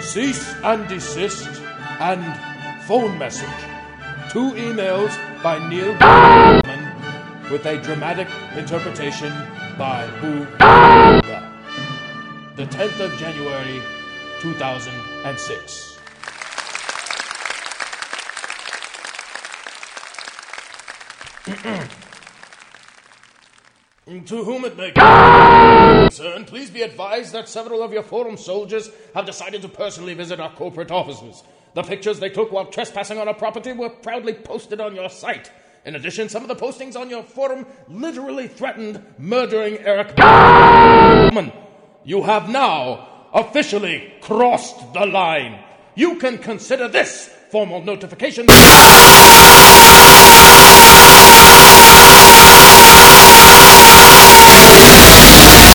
cease and desist, and phone message. 2 emails by Neil Gaiman with a dramatic interpretation by Boo. The 10th of January, 2006. To whom it may concern, please be advised that several of your forum soldiers have decided to personally visit our corporate offices. The pictures they took while trespassing on our property were proudly posted on your site. In addition, some of the postings on your forum literally threatened murdering Eric. You have now officially crossed the line. You can consider this formal notification.